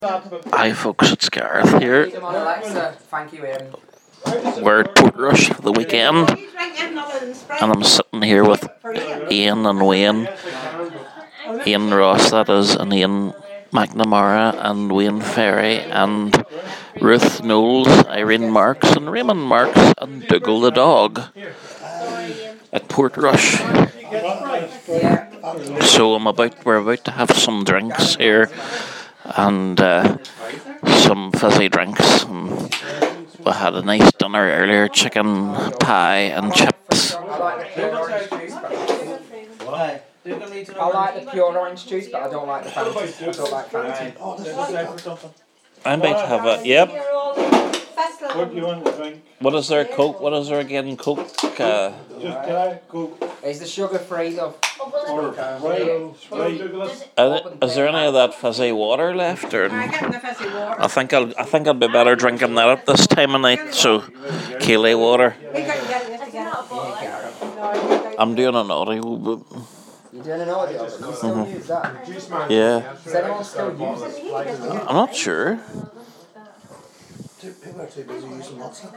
Hi folks, it's Gareth here. Alexa, thank you, We're at Portrush for the weekend, and I'm sitting here with Ian and Wayne. Ian Ross, that is, and Ian McNamara, and Wayne Ferry, and Ruth Knowles, Irene Marks, and Raymond Marks, and Dougal the dog at Portrush. So we're about to have some drinks here, and some fizzy drinks. And we had a nice dinner earlier, chicken pie and chips. I like the pure orange juice, but I don't like the fancy. I don't like fancy. I'm about to have a, yep. What do you want to drink? What is there, Coke? What is there again, Coke? Just Coke. Is the sugar free though? Is there any of that fizzy water left? Or I'm getting the fizzy water. I think I'll be better drinking that at this time of night. So, Keeley water. We couldn't get this together. I'm doing an audio. You're doing an audio, but you still use that. Yeah, Does anyone still use it? I'm not sure. People are too busy using WhatsApp.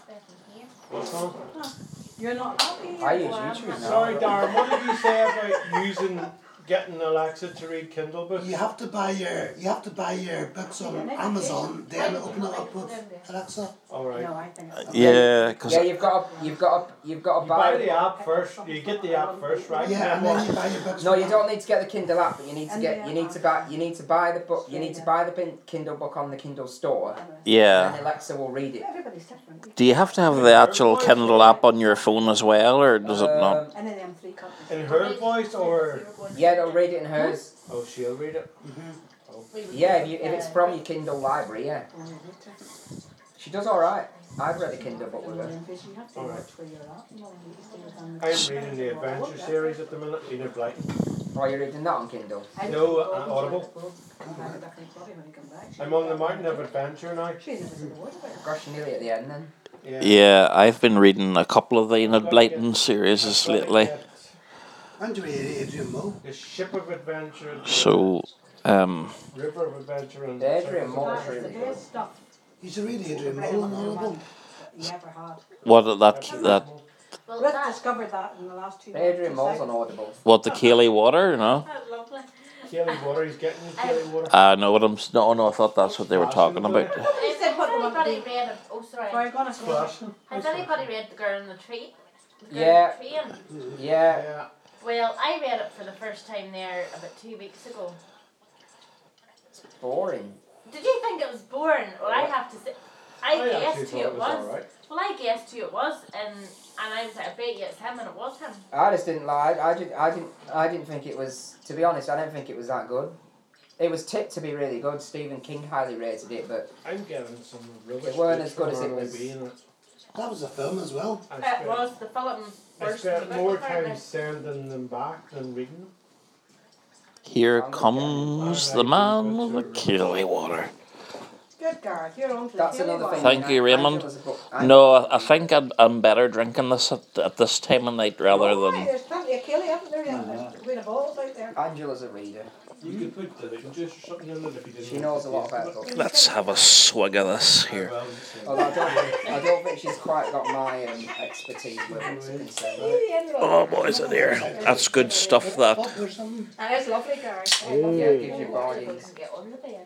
You're not. I use YouTube now. Sorry, Darren, what did you say about getting Alexa to read Kindle books? You have to buy your books on Amazon, then open it up with Alexa. All right. No, I think. Yeah, because You've got to You buy buy the app first. You get the app first, right? Yeah, and then you buy your books. No, you don't need to get the Kindle app, but you need to buy the book. You need to buy the Kindle book on the Kindle store, yeah. and Alexa will read it. Everybody's different. Do you have to have the actual Kindle app on your phone as well, or does it not? And then them three copies. In her voice or? Yeah, they'll read it in hers. Oh, she'll read it. Yeah, if it's from your Kindle library, yeah. She does all right. I've read a Kindle book with her. All right. I'm reading the Adventure series at the minute. Enid Blyton. Oh, you're reading that on Kindle? No, Audible. I'm on the Mountain of Adventure now. Gosh, you're nearly at the end then. Yeah, I've been reading a couple of the Enid Blyton series lately. And you read Adrian Moe. The Ship of Adventure. So, River of Adventure and Adrian Moore's really good. You should read Adrian Moe on Audible. You ever had. what that Ruth discovered that in the last 2 days. Adrian Moore's on Audible. what the Keeley water, you know? Kelly Water. He's getting his Kelly Water. No, I thought that's what they were talking about. He said put them on Anybody the. read it? Oh, sorry. Sorry, go on. Flashing. Has anybody read The Girl in the Tree? The Girl Yeah. in the Train? Yeah. Yeah. Well, I read it for the first time there about 2 weeks ago. Boring. Did you think it was boring? Well, I have to say, I guessed who it was. Alright. Well, I guessed who it was, and I was like, I bet you it's him, and it was him. I just didn't like. I didn't think it was. To be honest, I don't think it was that good. It was tipped to be really good. Stephen King highly rated it, but I'm getting some rubbish. It weren't bits as good as from it was. ROB in it. That was a film as well. It was the film I first. spent more time sending them back than reading them. Here comes the man with the Keeley water. Good Gareth, you're on to that's the another thing. Thank you, Raymond. No, I think I'm better drinking this at this time of night rather than. There's plenty of Kelly, haven't there? There's a bit of balls out there. Angela's a reader. You could put the lemon juice or something in it if you didn't. She knows a lot about books. Let's have a swig of this here. Although I don't think she's quite got my expertise with books are concerned. Oh, boys are there. That's good stuff, that. Pop or something. That is lovely, Gareth. Yeah, it gives you bodies. Get on the bed.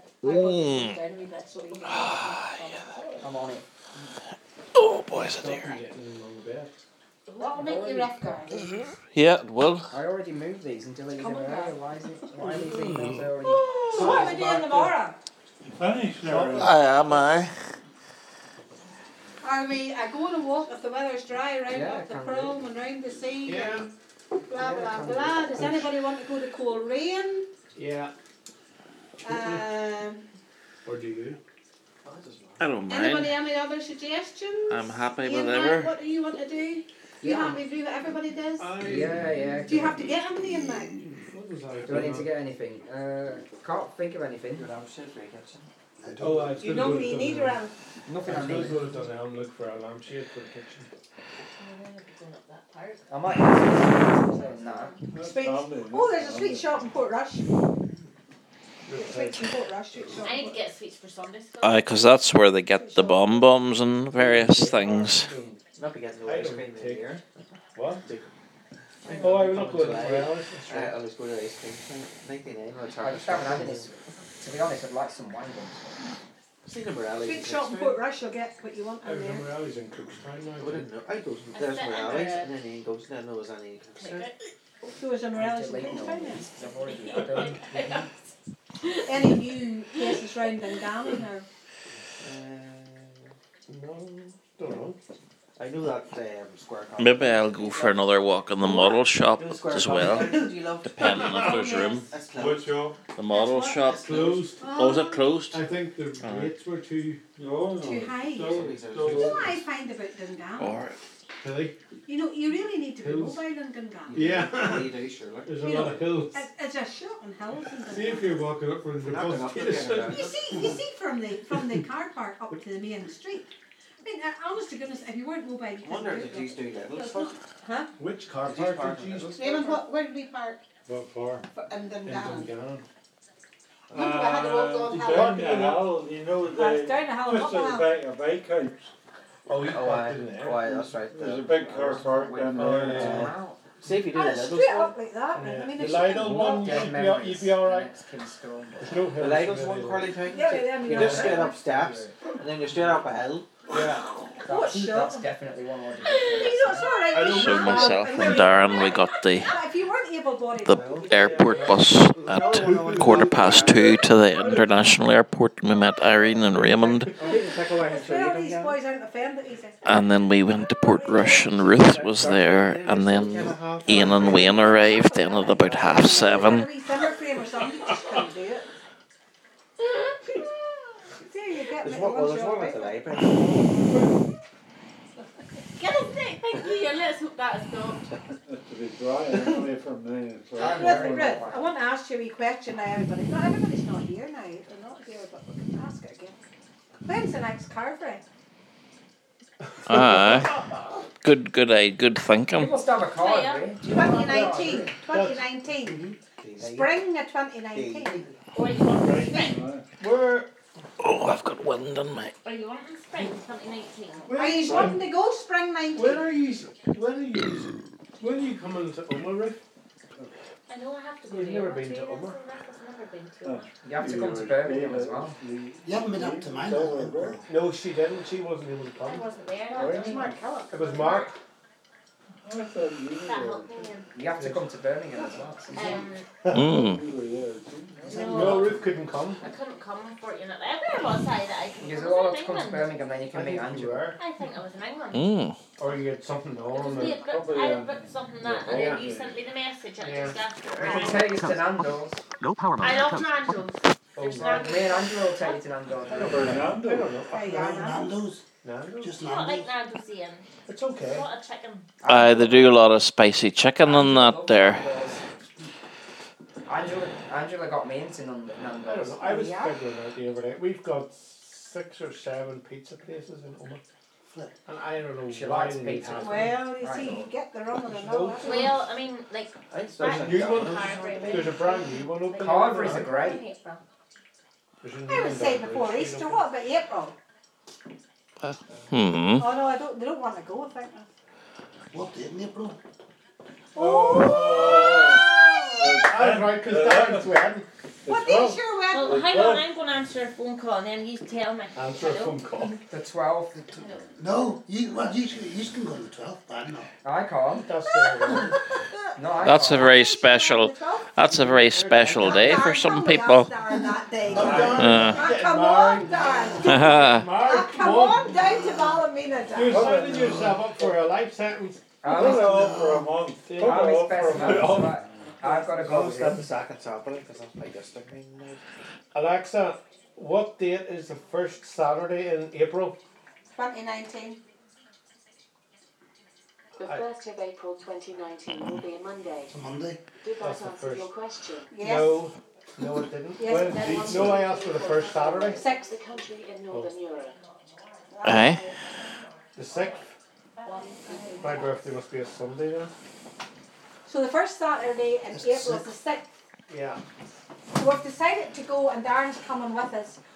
I'm on it. Oh, boys are there. What will make you rough, Gareth? Yeah, it will. I already moved these until even earlier. Why is it? Why are these emails already? So what are we doing tomorrow? I am, I. Are we going to walk if the weather's dry around Yeah, up the can do. Chrome and round the sea Yeah. and blah blah blah? Does anybody want to go to Coleraine? Yeah. Or do you? I don't Anybody mind. any other suggestions? I'm happy Ian, whatever. What do you want to do? You happy to do what everybody does? Yeah. Do you have to get anything in mind? What was I Do I need to get anything? Can't think of anything. I don't. Oh, I was You going don't need either of Nothing I I was going need. to go to Dunelm look for a lampshade for the kitchen. I might have to say nah. Sweet. Oh, there's a sweet shop in Portrush. Sweets and Portrush, sweets I need to get sweets for Sunday school. Because that's where they get the bombs and various things. Not be getting no I ice don't cream in take- here. What? Oh, I will not go to July. Morales. I'll just go to ice cream. 99. I just haven't had any. To be honest, I'd like some wine buns. See the Morales. Sweet shop and Portrush, you'll get what you want in There's there. Morales in Cookstown now. I didn't know. I goes It's there's a bit Morales, under- and then he goes there. There was any. Take it. So is a Morales and Deleting all Kingstown these, 'cause I've already had them. Any new places round Dungannon or No, don't know. I knew that Square Coffee. Maybe I'll go for another walk in the model shop as well, Do you love? depending if there's room. That's close. Which shop? The model shop. Closed. Oh, is it closed? I think the rates were too. too high? You know what I find about Dungannon? Or Hilly. You know, you really need to be Hills. mobile in Dungannon. Yeah. You do, sure. There's a You lot of hills. It's a shot in hills in See if Dungannon. you're walking up from the Knocking bus up the station. ground. You see from the car park up to the main street. I mean, honest to goodness, if you weren't mobile, you I wonder couldn't if do these it. do levels. That's Huh? Which car Did you park park in did you those? Raymond, where did we park What for? in In Dungannon? Dungannon. Remember we had to walk on hill? Down the hill, you know, It's the, down the hill and just up at the the hill. back of bike house. Oh, we Oh, parked in there. aye, that's right. There's a big car park down Oh, there. yeah. Wow. See if you do And the it's levels. straight up like that. Yeah. I mean, The it's Lidl one, you'd be alright. There's no The hills Lidl's really one, there. Carly Town. Yeah, yeah, You just straight up steps, and then you're straight up a hill. Yeah. That's definitely one way to do You know, it's all right. I don't so know. myself and Darren, we got the But if you weren't able-bodied, the airport bus at 2:15 to the international airport. We met Irene and Raymond, well, these boys aren't offended easy. and then we went to Portrush, and Ruth was there, and then Ian and Wayne arrived then at about 7:30. A wee summer frame or something, you just couldn't do it. See, you get me There's the one, well, ones there's you're one at the right. library. Get a stick, thank you. Let's hope that is not. It's to be dry anyway from 9 o'clock. Ruth, I want to ask you a wee question now, everybody. Not everybody's not here now. They're not here, but we can ask it again. When's the next Carvery? Good thinking. People still have a card, Yeah. right? 2019. 2019. Spring of 2019. Or you want in spring? Where? Oh, I've got wind in my. Or you want in spring 2019? Are you wanting to go spring 19? When are you? When are you coming to Umaruth? I know I have to go You've to never Europe been to too, Umar? so I've never been to it. You have to come to Birmingham as well. You haven't been up to mine, have you? No, she didn't. She wasn't able to I come. wasn't there. Oh, It was Mark Kellogg. It was Mark. I thought you That helped me. You have to come to Birmingham as well. Mm. were there too. No, Ruth couldn't come. I couldn't come, unfortunately. Where was I that I could You're come? allowed Was to it come to England? Birmingham, then you I can meet think you Andrew. were. I think I was in England. Mm. Or you had something Because on. we Or... had booked, I had booked something that, and then you sent me the message and Yeah. just after. We can take you to Nando's. I love Nando's. There's Me Nando's. and Andrew will take you to Nando's. I don't know. Hey, No, yeah, Nando's. Nando's? Just You don't like Nando's. Nando's, Ian. It's okay. A lot of chicken. They do a lot of spicy chicken and that there. Angela got me into I don't Nando's. know. I was Yeah. figuring out the other day. We've got 6 or 7 pizza places in Umar. Flip. And I don't know She why likes they need pizza. half. Well, you see, you get the wrong of the No. know. Well, I mean, like, I think There's a Right. new one. Carvery. There's a brand new one open. Carvery's a now. great. There's a new I would one say down before Bridge Easter. Street What about April? Hmm. Oh no, I don't. They don't want to go. I think. What date in April? That's right, because Darren's wedding. What day's your wedding? well, hang on, I'm going to answer a phone call and then you tell me. Answer a Hello? phone call. The 12th. No, you can go to the 12th, but I'm not. I can't. That's the No, I That's a can't. very special. That's a very special day for some people. That day, Oh, Darren. Darren, Ah, getting come on, married. Darren. Mark, Ah, come on down to Ballymena, You're Darren. signing yourself up for a life sentence. Put it off for a month. Put it I'm off for a special. month. I've got to go I'll with step him. a second Saturday because that's my district meeting now. Alexa, what date is the first Saturday in April? 2019. The 1st of April 2019 will be a Monday. It's a Monday. Did That's that the answer first. your question? Yes. No, it didn't. Yes, When- that was- no, I asked for the first Saturday. 6th. The country in Northern Europe. Aye. The 6th. My birthday must be a Sunday then. So the first Saturday in That's the April is the 6th. Yeah. we've decided to go, and Darren's coming with us